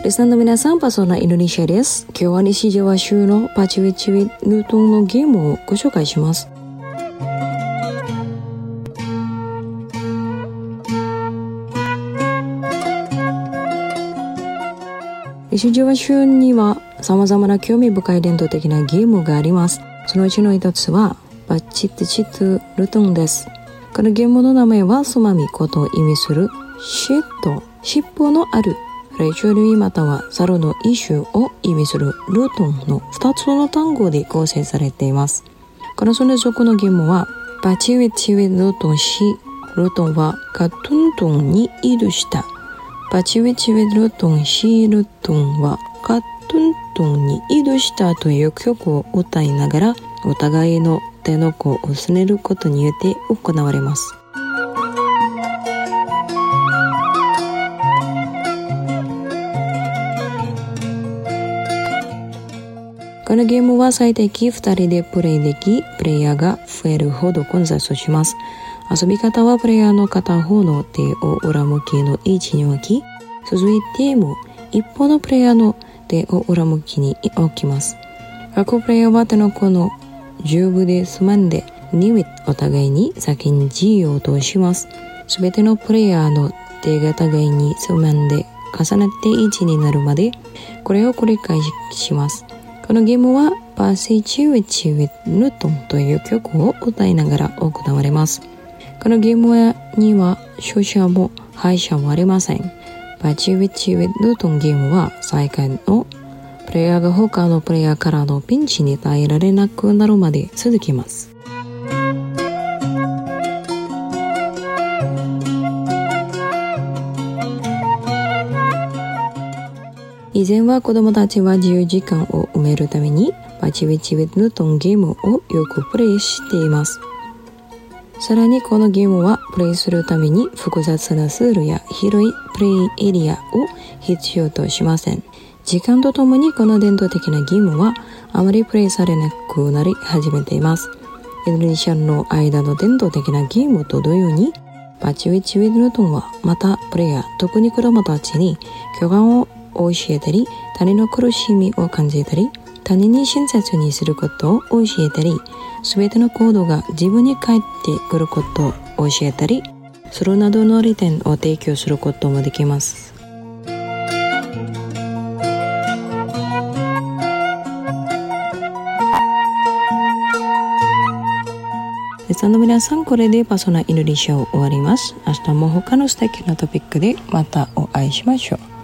リスナーの皆さん、パーソナインドネシアです。今日は西ジャワ州のパチウィチウィルトンのゲームをご紹介します。西ジャワ州には様々な興味深い伝統的なゲームがあります。そのうちの一つはパチッチットルトンです。このゲームの名前はソマミことを意味するシッと尻尾のある霊長類または猿の一種を意味するルトンの2つの単語で構成されています。このそれぞれのゲームはパチウィチウィルトンシルトンはカトントンに移動したパチウィチウィルトンシルトンはカトントンに移動したという曲を歌いながらお互いの手の甲をすねることによって行われます。このゲームは最適2人でプレイでき、プレイヤーが増えるほど混雑します。遊び方はプレイヤーの片方の手を裏向きの位置に置き、続いても一方のプレイヤーの手を裏向きに置きます。各プレイヤーは手の甲の上部でつまんで握ってお互いに先に G を通します。すべてのプレイヤーの手が互いにつまんで重なって1になるまでこれを繰り返します。このゲームはパシチウィチウィルトンという曲を歌いながら行われます。このゲームには勝者も敗者もありません。パチウィチウィルトンゲームは最下位のプレイヤーが他のプレイヤーからのピンチに耐えられなくなるまで続きます。以前は子供たちは自由時間を埋めるためにパチウィチウィルトンゲームをよくプレイしています。さらにこのゲームはプレイするために複雑なツールや広いプレイエリアを必要としません。時間とともにこの伝統的なゲームはあまりプレイされなくなり始めています。インドネシアの間の伝統的なゲームと同様にパチウィチウィルトンはまたプレイヤー、特に子供たちに共感を教えたり、他人の苦しみを感じたり、他人に親切にすることを教えたり、すべての行動が自分に返ってくることを教えたりするなどの利点を提供することもできます。リスナーの皆さん、これでパーソナインドネシアを終わります。明日も他の素敵なトピックでまたお会いしましょう。